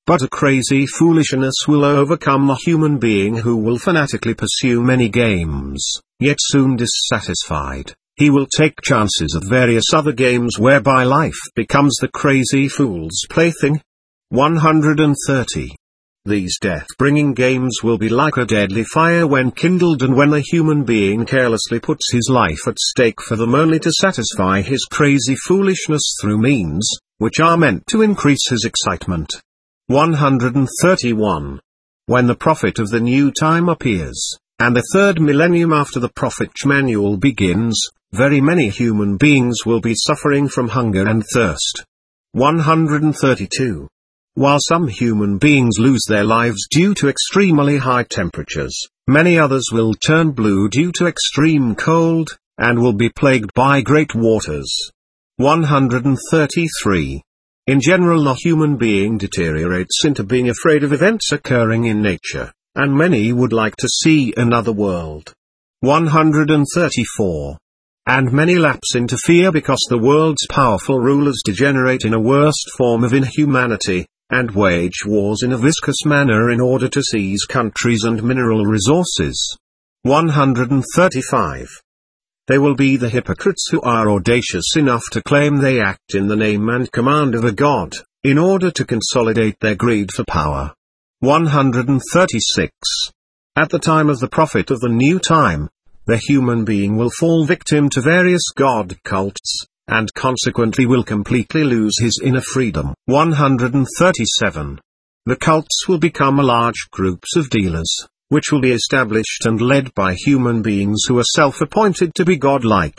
But a crazy foolishness will overcome the human being who will fanatically pursue many games, yet soon dissatisfied. He will take chances at various other games whereby life becomes the crazy fool's plaything. 130. These death-bringing games will be like a deadly fire when kindled, and when the human being carelessly puts his life at stake for them only to satisfy his crazy foolishness through means, which are meant to increase his excitement. 131. When the prophet of the new time appears, and the third millennium after the prophet's manual begins, very many human beings will be suffering from hunger and thirst. 132. While some human beings lose their lives due to extremely high temperatures, many others will turn blue due to extreme cold, and will be plagued by great waters. 133. In general, the human being deteriorates into being afraid of events occurring in nature, and many would like to see another world. 134. And many lapse into fear because the world's powerful rulers degenerate in a worst form of inhumanity, and wage wars in a viscous manner in order to seize countries and mineral resources. 135. They will be the hypocrites who are audacious enough to claim they act in the name and command of a god, in order to consolidate their greed for power. 136. At the time of the prophet of the new time, the human being will fall victim to various god cults, and consequently will completely lose his inner freedom. 137. The cults will become large groups of dealers, which will be established and led by human beings who are self-appointed to be godlike.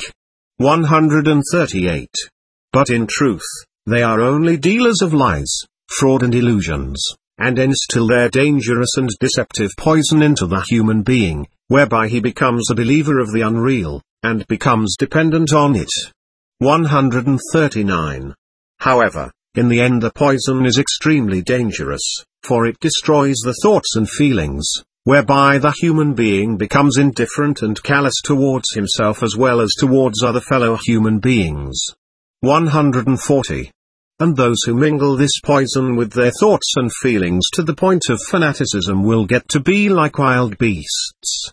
138. But in truth, they are only dealers of lies, fraud and illusions, and instill their dangerous and deceptive poison into the human being, whereby he becomes a believer of the unreal, and becomes dependent on it. 139. However, in the end the poison is extremely dangerous, for it destroys the thoughts and feelings, whereby the human being becomes indifferent and callous towards himself as well as towards other fellow human beings. 140. And those who mingle this poison with their thoughts and feelings to the point of fanaticism will get to be like wild beasts.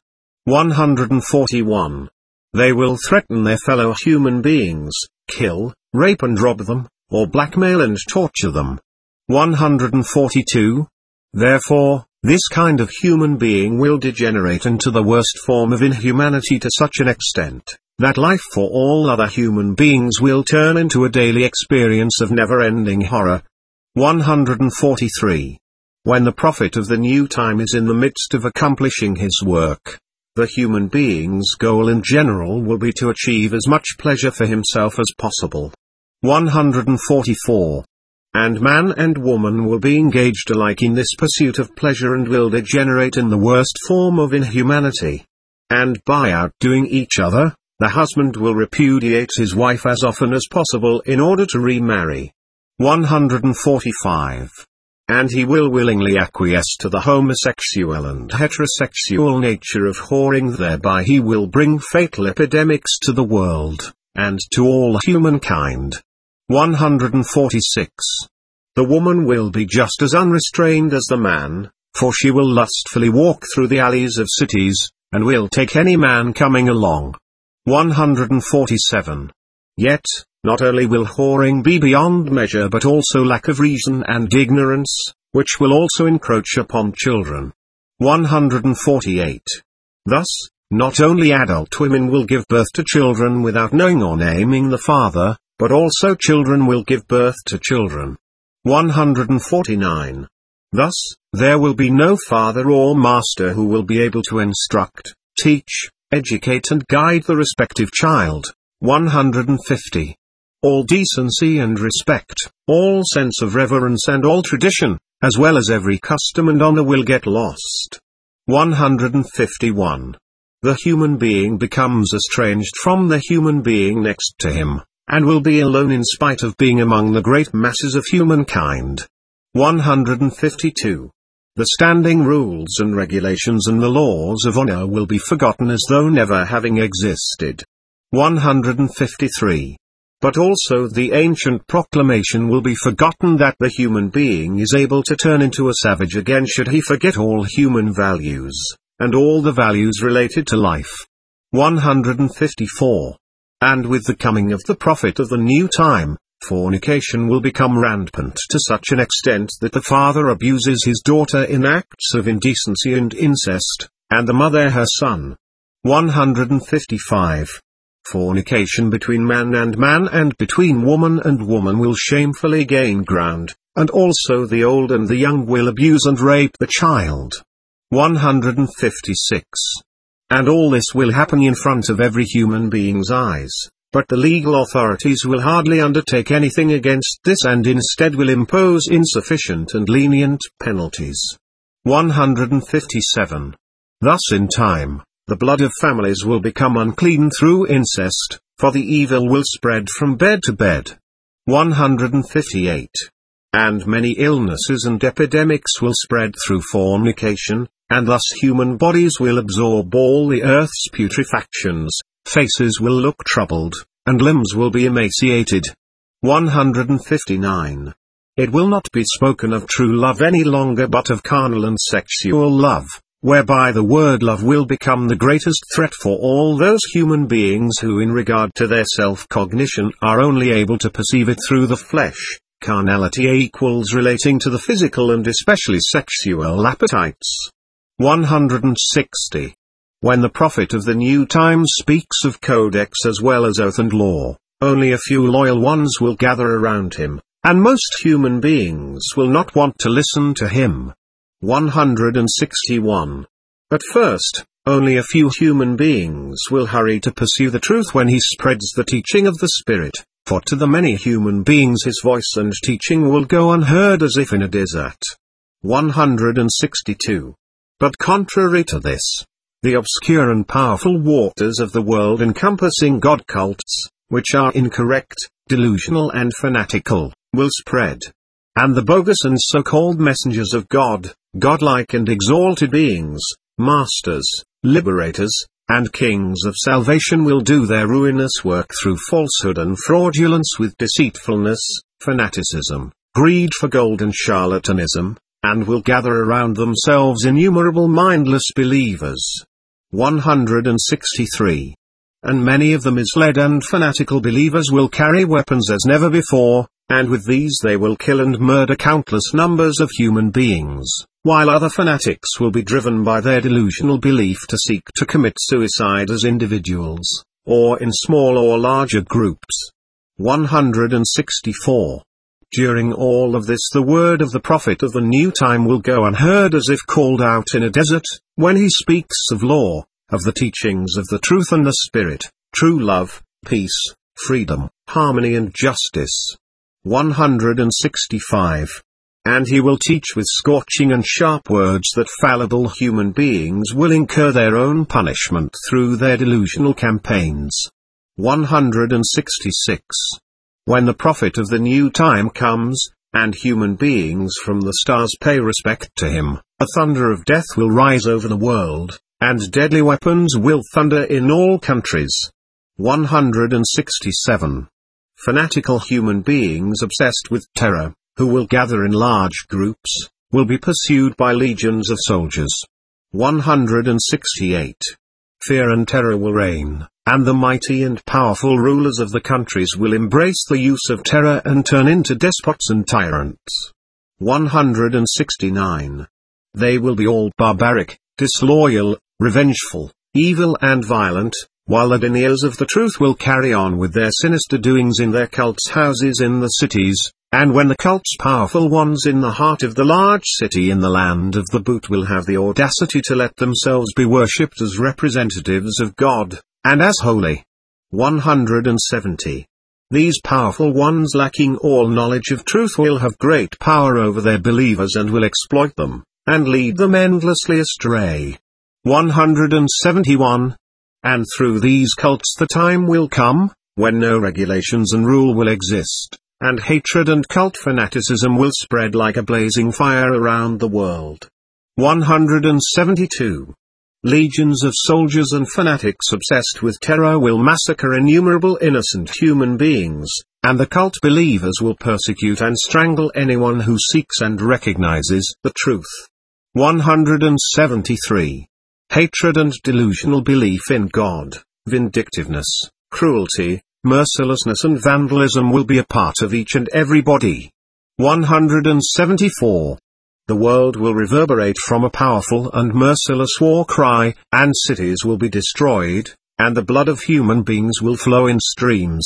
141. They will threaten their fellow human beings, kill, rape and rob them, or blackmail and torture them. 142. Therefore, this kind of human being will degenerate into the worst form of inhumanity to such an extent, that life for all other human beings will turn into a daily experience of never-ending horror. 143. When the prophet of the new time is in the midst of accomplishing his work, the human being's goal in general will be to achieve as much pleasure for himself as possible. 144. And man and woman will be engaged alike in this pursuit of pleasure and will degenerate in the worst form of inhumanity. And by outdoing each other, the husband will repudiate his wife as often as possible in order to remarry. 145. And he will willingly acquiesce to the homosexual and heterosexual nature of whoring, thereby he will bring fatal epidemics to the world, and to all humankind. 146. The woman will be just as unrestrained as the man, for she will lustfully walk through the alleys of cities, and will take any man coming along. 147. Yet, not only will whoring be beyond measure but also lack of reason and ignorance, which will also encroach upon children. 148. Thus, not only adult women will give birth to children without knowing or naming the father, but also children will give birth to children. 149. Thus, there will be no father or master who will be able to instruct, teach, educate and guide the respective child. 150. All decency and respect, all sense of reverence and all tradition, as well as every custom and honor will get lost. 151. The human being becomes estranged from the human being next to him, and will be alone in spite of being among the great masses of humankind. 152. The standing rules and regulations and the laws of honor will be forgotten as though never having existed. 153. but also the ancient proclamation will be forgotten that the human being is able to turn into a savage again should he forget all human values, and all the values related to life. 154. And with the coming of the prophet of the new time, fornication will become rampant to such an extent that the father abuses his daughter in acts of indecency and incest, and the mother her son. 155. Fornication between man and between woman and woman will shamefully gain ground, and also the old and the young will abuse and rape the child. 156. And all this will happen in front of every human being's eyes, but the legal authorities will hardly undertake anything against this and instead will impose insufficient and lenient penalties. 157. Thus in time, the blood of families will become unclean through incest, for the evil will spread from bed to bed. 158. And many illnesses and epidemics will spread through fornication, and thus human bodies will absorb all the earth's putrefactions, faces will look troubled, and limbs will be emaciated. 159. It will not be spoken of true love any longer but of carnal and sexual love, whereby the word love will become the greatest threat for all those human beings who in regard to their self-cognition are only able to perceive it through the flesh, carnality equals relating to the physical and especially sexual appetites. 160. When the prophet of the new time speaks of codex as well as oath and law, only a few loyal ones will gather around him, and most human beings will not want to listen to him. 161. At first, only a few human beings will hurry to pursue the truth when he spreads the teaching of the Spirit, for to the many human beings his voice and teaching will go unheard as if in a desert. 162. But contrary to this, the obscure and powerful waters of the world encompassing God cults, which are incorrect, delusional and fanatical, will spread. And the bogus and so-called messengers of God, godlike and exalted beings, masters, liberators, and kings of salvation will do their ruinous work through falsehood and fraudulence with deceitfulness, fanaticism, greed for gold and charlatanism, and will gather around themselves innumerable mindless believers. 163. And many of the misled and fanatical believers will carry weapons as never before, and with these they will kill and murder countless numbers of human beings, while other fanatics will be driven by their delusional belief to seek to commit suicide as individuals, or in small or larger groups. 164. During all of this the word of the prophet of the new time will go unheard as if called out in a desert, when he speaks of law, of the teachings of the truth and the Spirit, true love, peace, freedom, harmony and justice. 165. And he will teach with scorching and sharp words that fallible human beings will incur their own punishment through their delusional campaigns. 166. When the prophet of the new time comes, and human beings from the stars pay respect to him, a thunder of death will rise over the world, and deadly weapons will thunder in all countries. 167. Fanatical human beings obsessed with terror, who will gather in large groups, will be pursued by legions of soldiers. 168. Fear and terror will reign, and the mighty and powerful rulers of the countries will embrace the use of terror and turn into despots and tyrants. 169. They will be all barbaric, disloyal, revengeful, evil and violent, while the deniers of the truth will carry on with their sinister doings in their cults' houses in the cities, and when the cult's powerful ones in the heart of the large city in the land of the boot will have the audacity to let themselves be worshipped as representatives of God, and as holy. 170. These powerful ones lacking all knowledge of truth will have great power over their believers and will exploit them, and lead them endlessly astray. 171. And through these cults the time will come, when no regulations and rule will exist, and hatred and cult fanaticism will spread like a blazing fire around the world. 172. Legions of soldiers and fanatics obsessed with terror will massacre innumerable innocent human beings, and the cult believers will persecute and strangle anyone who seeks and recognizes the truth. 173. Hatred and delusional belief in God, vindictiveness, cruelty, mercilessness and vandalism will be a part of each and every body. 174. The world will reverberate from a powerful and merciless war cry, and cities will be destroyed, and the blood of human beings will flow in streams.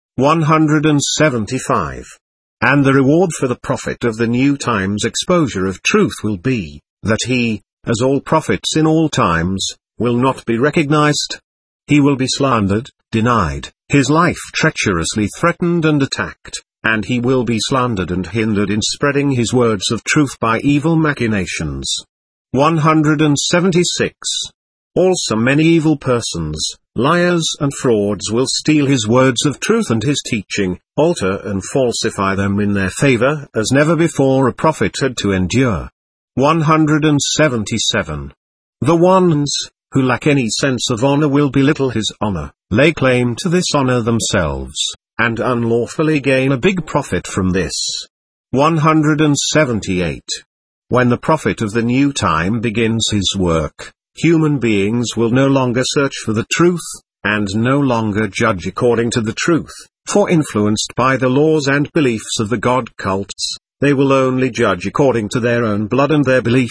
175. And the reward for the prophet of the new time's exposure of truth will be, that he, as all prophets in all times, will not be recognized. He will be slandered, denied, his life treacherously threatened and attacked, and he will be slandered and hindered in spreading his words of truth by evil machinations. 176. Also many evil persons, liars and frauds will steal his words of truth and his teaching, alter and falsify them in their favor as never before a prophet had to endure. 177. The ones who lack any sense of honor will belittle his honor, lay claim to this honor themselves, and unlawfully gain a big profit from this. 178. When the prophet of the new time begins his work, human beings will no longer search for the truth, and no longer judge according to the truth, for influenced by the laws and beliefs of the God cults, they will only judge according to their own blood and their belief.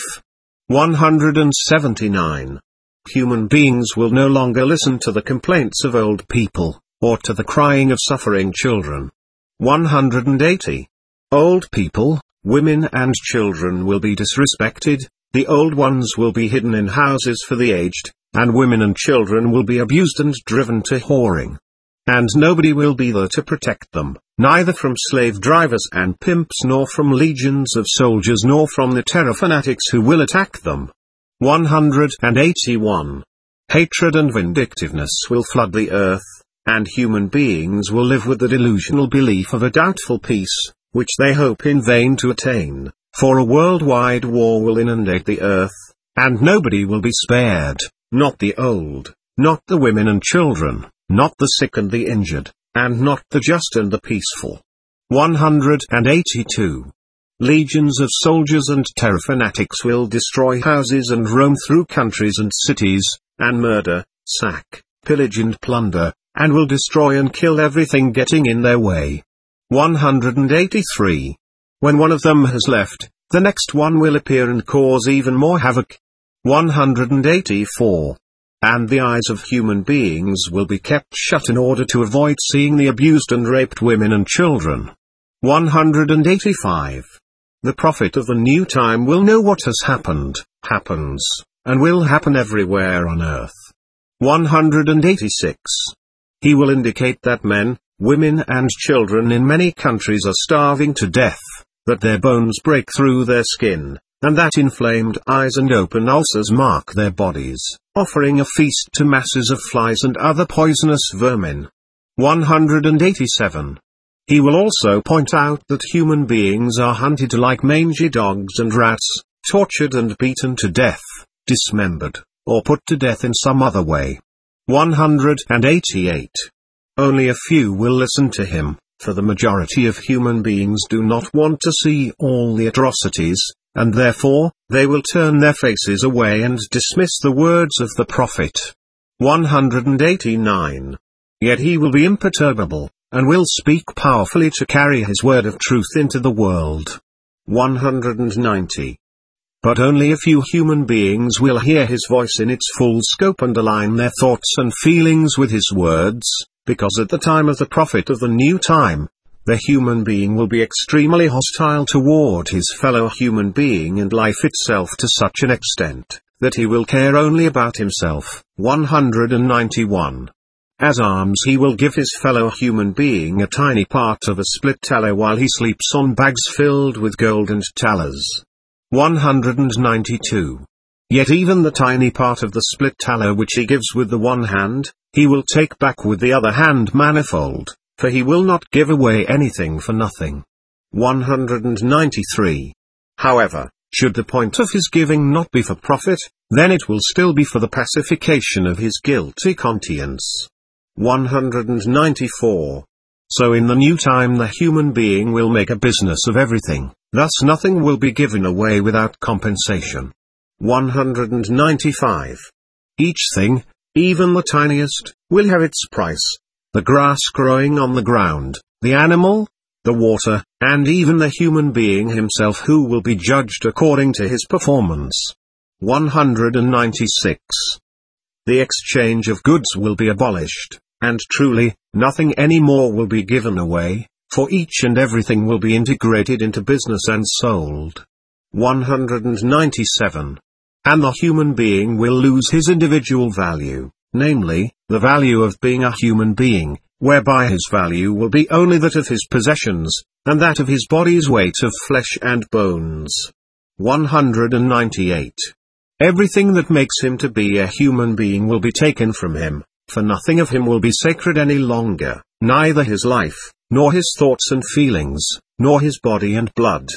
179. Human beings will no longer listen to the complaints of old people, or to the crying of suffering children. 180. Old people, women and children will be disrespected, the old ones will be hidden in houses for the aged, and women and children will be abused and driven to whoring. And nobody will be there to protect them, neither from slave drivers and pimps nor from legions of soldiers nor from the terror fanatics who will attack them. 181. Hatred and vindictiveness will flood the earth, and human beings will live with the delusional belief of a doubtful peace, which they hope in vain to attain, for a worldwide war will inundate the earth, and nobody will be spared, not the old, not the women and children, not the sick and the injured, and not the just and the peaceful. 182. Legions of soldiers and terror fanatics will destroy houses and roam through countries and cities, and murder, sack, pillage and plunder, and will destroy and kill everything getting in their way. 183. When one of them has left, the next one will appear and cause even more havoc. 184. And the eyes of human beings will be kept shut in order to avoid seeing the abused and raped women and children. 185. The prophet of the new time will know what has happened, happens, and will happen everywhere on earth. 186. He will indicate that men, women and children in many countries are starving to death, that their bones break through their skin, and that inflamed eyes and open ulcers mark their bodies, offering a feast to masses of flies and other poisonous vermin. 187. He will also point out that human beings are hunted like mangy dogs and rats, tortured and beaten to death, dismembered, or put to death in some other way. 188. Only a few will listen to him, for the majority of human beings do not want to see all the atrocities, and therefore, they will turn their faces away and dismiss the words of the prophet. 189. Yet he will be imperturbable, and will speak powerfully to carry his word of truth into the world. 190. But only a few human beings will hear his voice in its full scope and align their thoughts and feelings with his words, because at the time of the prophet of the new time, the human being will be extremely hostile toward his fellow human being and life itself to such an extent, that he will care only about himself. 191. As alms he will give his fellow human being a tiny part of a split tallah while he sleeps on bags filled with gold and thalers. 192. Yet even the tiny part of the split tallah which he gives with the one hand, he will take back with the other hand manifold, for he will not give away anything for nothing. 193. However, Should the point of his giving not be for profit, then it will still be for the pacification of his guilty conscience. 194. So in the new time the human being will make a business of everything, thus nothing will be given away without compensation. 195. Each thing, even the tiniest, will have its price. The grass growing on the ground, the animal, the water, and even the human being himself who will be judged according to his performance. 196. The exchange of goods will be abolished, and truly, nothing any more will be given away, for each and everything will be integrated into business and sold. 197. And the human being will lose his individual value, namely, the value of being a human being, whereby his value will be only that of his possessions, and that of his body's weight of flesh and bones. 198. Everything that makes him to be a human being will be taken from him, for nothing of him will be sacred any longer, neither his life, nor his thoughts and feelings, nor his body and blood.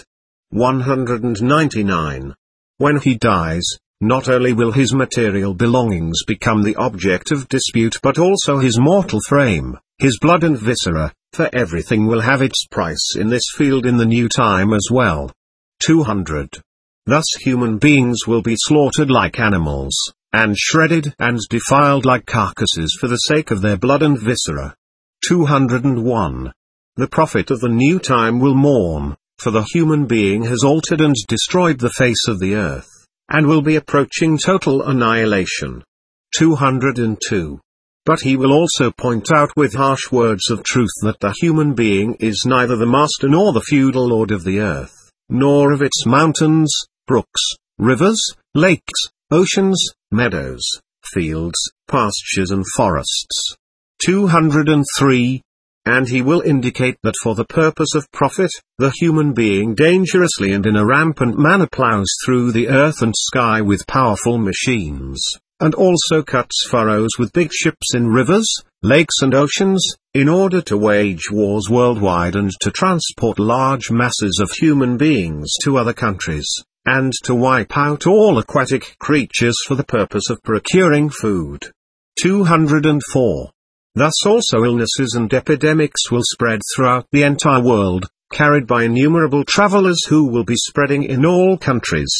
199. When he dies, not only will his material belongings become the object of dispute but also his mortal frame, his blood and viscera, for everything will have its price in this field in the new time as well. 200. Thus human beings will be slaughtered like animals, and shredded and defiled like carcasses for the sake of their blood and viscera. 201. The prophet of the new time will mourn, for the human being has altered and destroyed the face of the earth, and will be approaching total annihilation. 202. But he will also point out with harsh words of truth that the human being is neither the master nor the feudal lord of the earth, nor of its mountains, brooks, rivers, lakes, oceans, meadows, fields, pastures and forests. 203. And he will indicate that for the purpose of profit, the human being dangerously and in a rampant manner plows through the earth and sky with powerful machines, and also cuts furrows with big ships in rivers, lakes and oceans, in order to wage wars worldwide and to transport large masses of human beings to other countries, and to wipe out all aquatic creatures for the purpose of procuring food. 204. Thus also illnesses and epidemics will spread throughout the entire world, carried by innumerable travelers who will be spreading in all countries.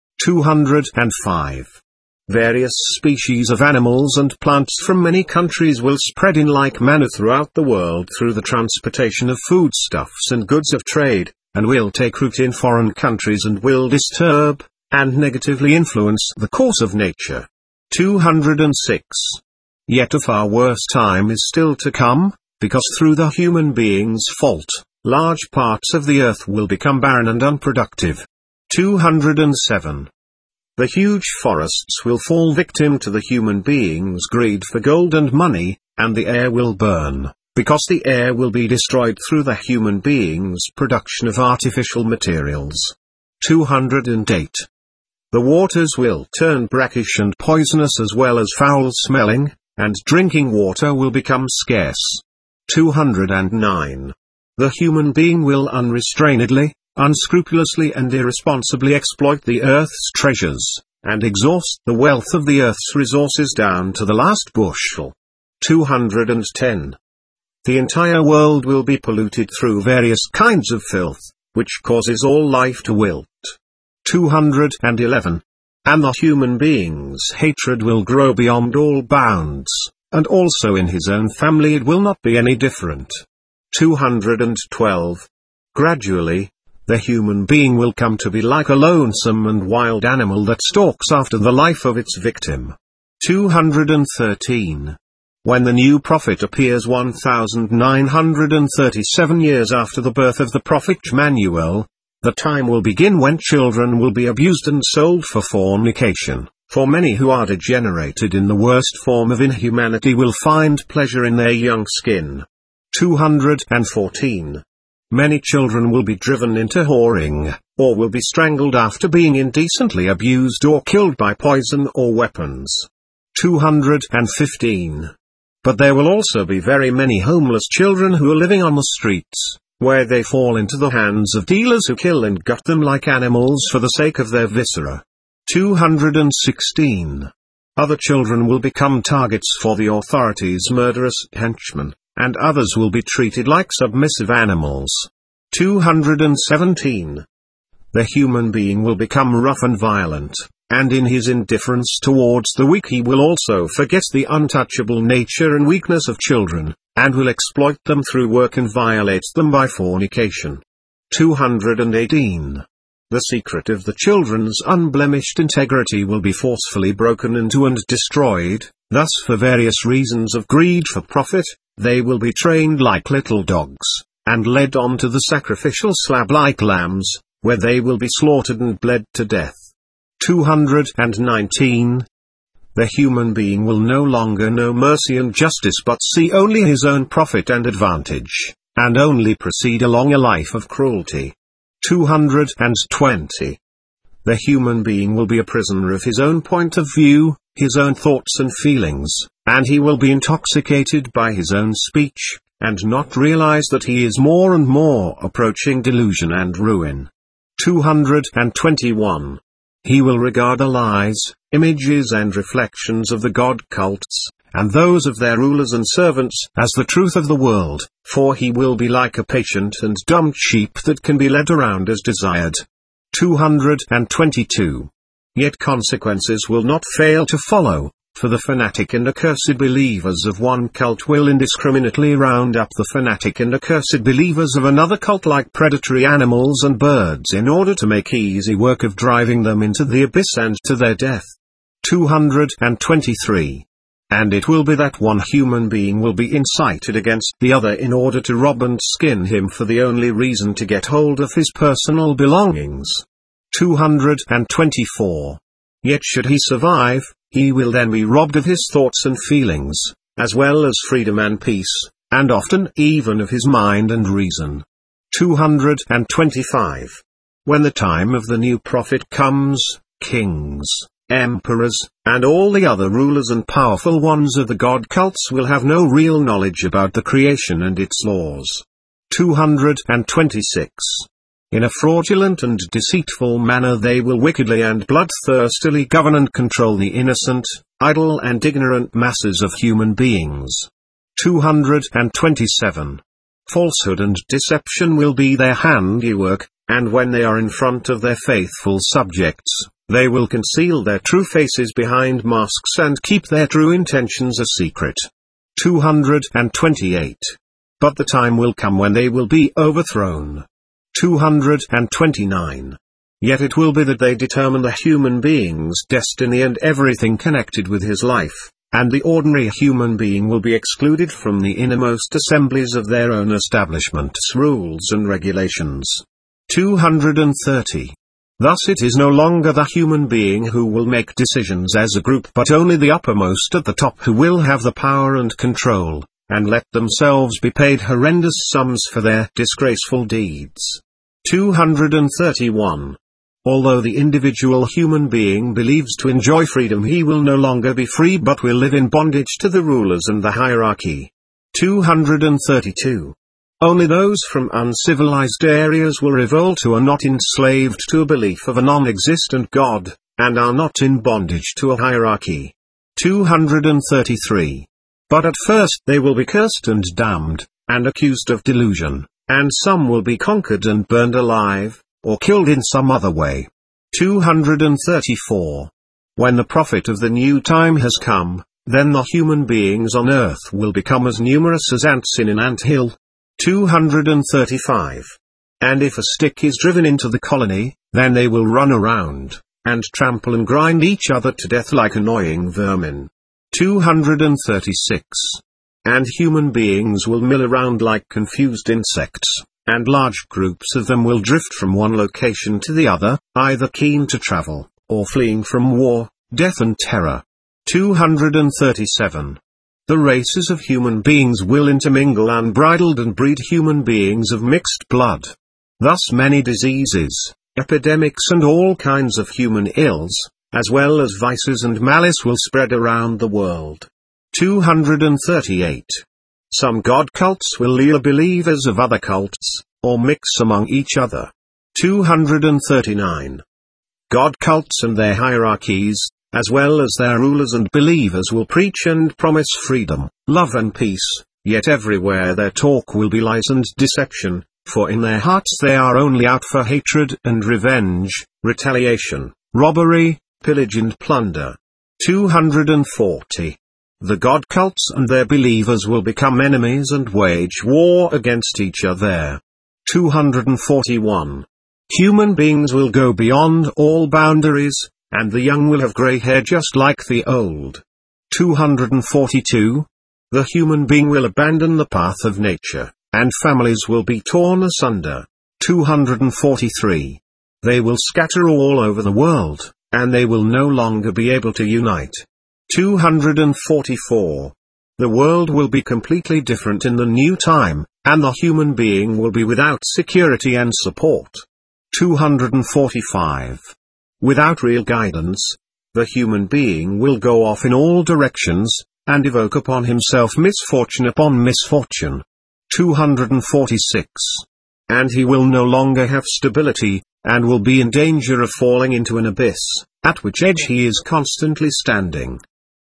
205. Various species of animals and plants from many countries will spread in like manner throughout the world through the transportation of foodstuffs and goods of trade, and will take root in foreign countries and will disturb, and negatively influence the course of nature. 206. Yet a far worse time is still to come, because through the human being's fault, large parts of the earth will become barren and unproductive. 207. The huge forests will fall victim to the human being's greed for gold and money, and the air will burn, because the air will be destroyed through the human being's production of artificial materials. 208. The waters will turn brackish and poisonous as well as foul-smelling, and drinking water will become scarce. 209. The human being will unrestrainedly, unscrupulously and irresponsibly exploit the earth's treasures, and exhaust the wealth of the earth's resources down to the last bushel. 210. The entire world will be polluted through various kinds of filth, which causes all life to wilt. 211. And the human being's hatred will grow beyond all bounds, and also in his own family it will not be any different. 212. Gradually, the human being will come to be like a lonesome and wild animal that stalks after the life of its victim. 213. When the new prophet appears 1937 years after the birth of the prophet Emmanuel, the time will begin when children will be abused and sold for fornication, for many who are degenerated in the worst form of inhumanity will find pleasure in their young skin. 214. Many children will be driven into whoring, or will be strangled after being indecently abused or killed by poison or weapons. 215. But there will also be very many homeless children who are living on the streets, where they fall into the hands of dealers who kill and gut them like animals for the sake of their viscera. 216. Other children will become targets for the authorities' murderous henchmen, and others will be treated like submissive animals. 217. The human being will become rough and violent, and in his indifference towards the weak he will also forget the untouchable nature and weakness of children, and will exploit them through work and violate them by fornication. 218. The secret of the children's unblemished integrity will be forcefully broken into and destroyed, thus for various reasons of greed for profit, they will be trained like little dogs, and led on to the sacrificial slab like lambs, where they will be slaughtered and bled to death. 219. The human being will no longer know mercy and justice but see only his own profit and advantage, and only proceed along a life of cruelty. 220. The human being will be a prisoner of his own point of view, his own thoughts and feelings, and he will be intoxicated by his own speech, and not realize that he is more and more approaching delusion and ruin. 221. He will regard the lies, images and reflections of the god cults, and those of their rulers and servants, as the truth of the world, for he will be like a patient and dumb sheep that can be led around as desired. 222. Yet consequences will not fail to follow, for the fanatic and accursed believers of one cult will indiscriminately round up the fanatic and accursed believers of another cult like predatory animals and birds in order to make easy work of driving them into the abyss and to their death. 223. And it will be that one human being will be incited against the other in order to rob and skin him for the only reason to get hold of his personal belongings. 224. Yet should he survive, he will then be robbed of his thoughts and feelings, as well as freedom and peace, and often even of his mind and reason. 225. When the time of the new prophet comes, kings, emperors, and all the other rulers and powerful ones of the god cults will have no real knowledge about the creation and its laws. 226. In a fraudulent and deceitful manner they will wickedly and bloodthirstily govern and control the innocent, idle and ignorant masses of human beings. 227. Falsehood and deception will be their handiwork, and when they are in front of their faithful subjects, they will conceal their true faces behind masks and keep their true intentions a secret. 228. But the time will come when they will be overthrown. 229. Yet it will be that they determine the human being's destiny and everything connected with his life, and the ordinary human being will be excluded from the innermost assemblies of their own establishments' rules and regulations. 230. Thus it is no longer the human being who will make decisions as a group but only the uppermost at the top who will have the power and control, and let themselves be paid horrendous sums for their disgraceful deeds. 231. Although the individual human being believes to enjoy freedom, he will no longer be free but will live in bondage to the rulers and the hierarchy. 232. Only those from uncivilized areas will revolt who are not enslaved to a belief of a non-existent God, and are not in bondage to a hierarchy. 233. But at first they will be cursed and damned, and accused of delusion, and some will be conquered and burned alive, or killed in some other way. 234. When the prophet of the new time has come, then the human beings on earth will become as numerous as ants in an ant hill. 235. And if a stick is driven into the colony, then they will run around, and trample and grind each other to death like annoying vermin. 236. And human beings will mill around like confused insects, and large groups of them will drift from one location to the other, either keen to travel, or fleeing from war, death and terror. 237. The races of human beings will intermingle unbridled and breed human beings of mixed blood. Thus many diseases, epidemics and all kinds of human ills, as well as vices and malice will spread around the world. 238. Some god cults will lure believers of other cults, or mix among each other. 239. God cults and their hierarchies, as well as their rulers and believers, will preach and promise freedom, love and peace, yet everywhere their talk will be lies and deception, for in their hearts they are only out for hatred and revenge, retaliation, robbery, pillage and plunder. 240. The God cults and their believers will become enemies and wage war against each other. 241. Human beings will go beyond all boundaries, and the young will have grey hair just like the old. 242. The human being will abandon the path of nature, and families will be torn asunder. 243. They will scatter all over the world, and they will no longer be able to unite. 244. The world will be completely different in the new time, and the human being will be without security and support. 245. Without real guidance, the human being will go off in all directions, and evoke upon himself misfortune upon misfortune. 246. And he will no longer have stability, and will be in danger of falling into an abyss, at which edge he is constantly standing.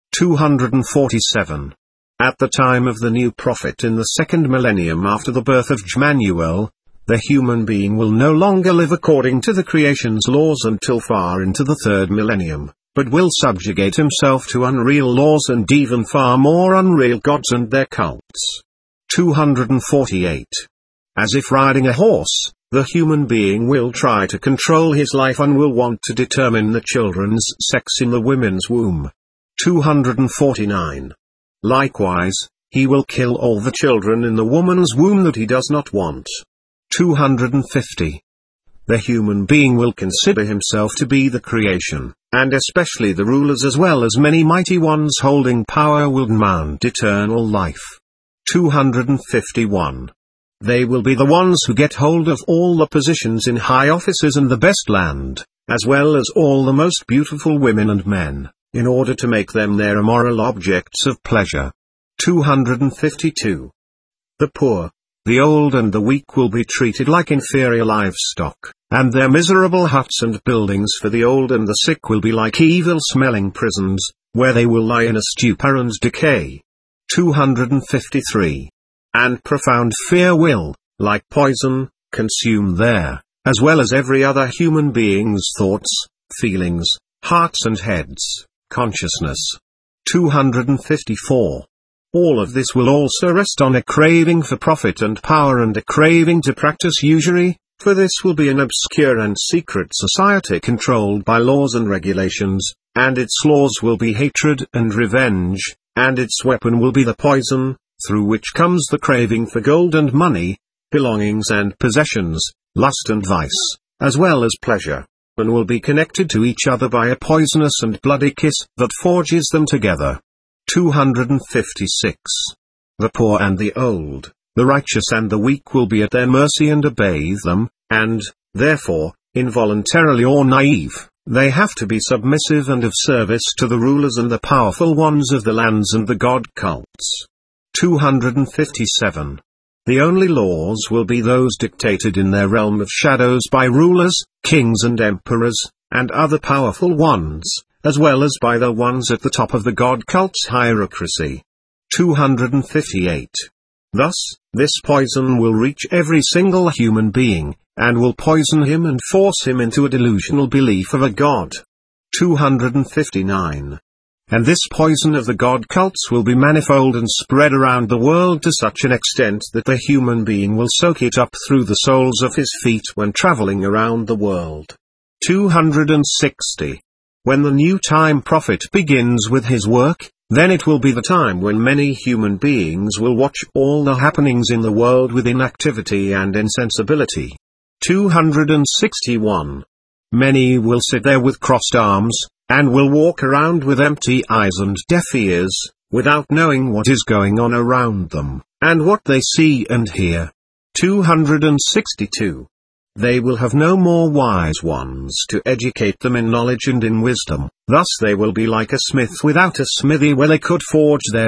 247. At the time of the new prophet in the second millennium after the birth of Emmanuel, the human being will no longer live according to the creation's laws until far into the third millennium, but will subjugate himself to unreal laws and even far more unreal gods and their cults. 248. As if riding a horse, the human being will try to control his life and will want to determine the children's sex in the women's womb. 249. Likewise, he will kill all the children in the woman's womb that he does not want. 250. The human being will consider himself to be the creation, and especially the rulers as well as many mighty ones holding power will demand eternal life. 251. They will be the ones who get hold of all the positions in high offices and the best land, as well as all the most beautiful women and men, in order to make them their immoral objects of pleasure. 252. The poor, the old and the weak will be treated like inferior livestock, and their miserable huts and buildings for the old and the sick will be like evil-smelling prisons, where they will lie in a stupor and decay. 253. And profound fear will, like poison, consume their, as well as every other human being's thoughts, feelings, hearts and heads, consciousness. 254. All of this will also rest on a craving for profit and power and a craving to practice usury, for this will be an obscure and secret society controlled by laws and regulations, and its laws will be hatred and revenge, and its weapon will be the poison, through which comes the craving for gold and money, belongings and possessions, lust and vice, as well as pleasure, and will be connected to each other by a poisonous and bloody kiss that forges them together. 256. The poor and the old, the righteous and the weak will be at their mercy and obey them, and, therefore, involuntarily or naive, they have to be submissive and of service to the rulers and the powerful ones of the lands and the god cults. 257. The only laws will be those dictated in their realm of shadows by rulers, kings and emperors, and other powerful ones, as well as by the ones at the top of the god cult's hierarchy. 258. Thus, this poison will reach every single human being, and will poison him and force him into a delusional belief of a god. 259. And this poison of the god cults will be manifold and spread around the world to such an extent that the human being will soak it up through the soles of his feet when traveling around the world. 260. When the new time prophet begins with his work, then it will be the time when many human beings will watch all the happenings in the world with inactivity and insensibility. 261. Many will sit there with crossed arms, and will walk around with empty eyes and deaf ears, without knowing what is going on around them, and what they see and hear. 262. They will have no more wise ones to educate them in knowledge and in wisdom, thus they will be like a smith without a smithy where they could forge their